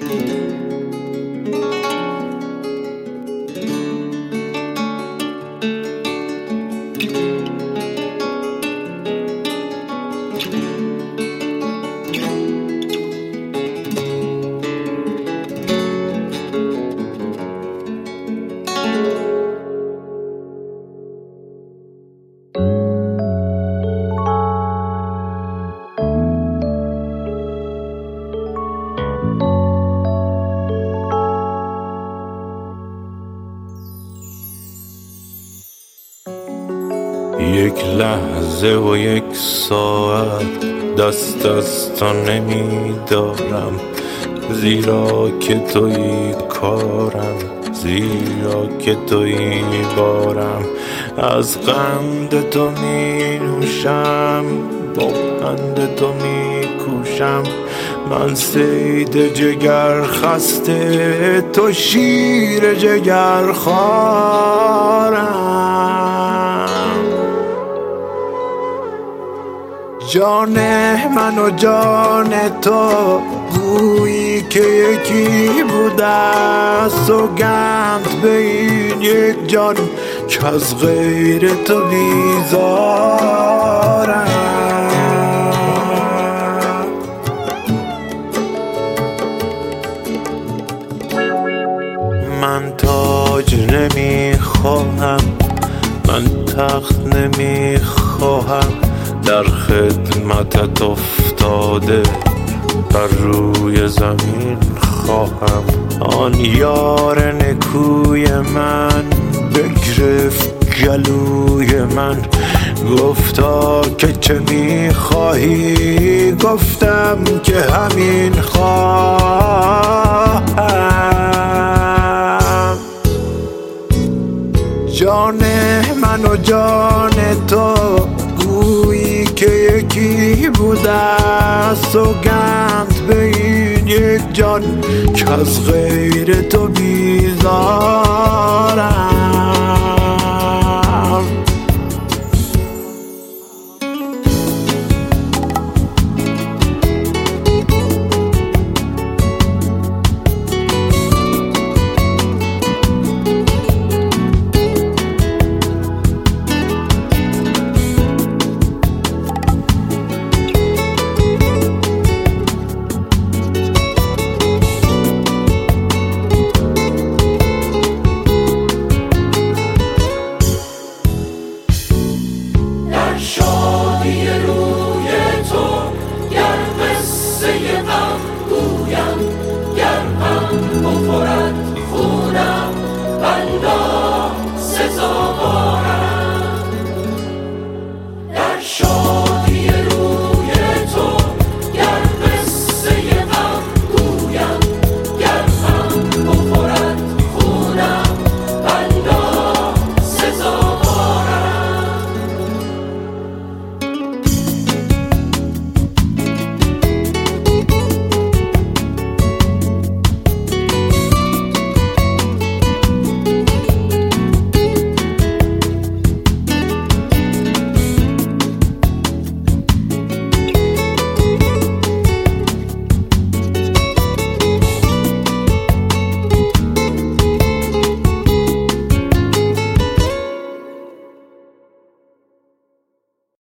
یک لحظه و یک ساعت دست از تو نمیدارم، زیرا که تویی کارم، زیرا که تویی بارم. از قند تو می نوشم، با پند تو می کوشم. من صید جگر خسته، تو شیر جگر خوارم. جان من و جان تو گویی که یکی بوده، سوگند به این یک جان که از غیر تو بیزارم. من تاج نمیخواهم، من تخت نمیخواهم، در خدمتت افتاده بر روی زمین خواهم. آن یار نکوی من بگرفت گلوی من، گفتا که چه میخواهی؟ گفتم که همین خواهم. جان من و جان تو گویی که یکی بوده، سوگند به این یک جان که از غیر تو بیزارم.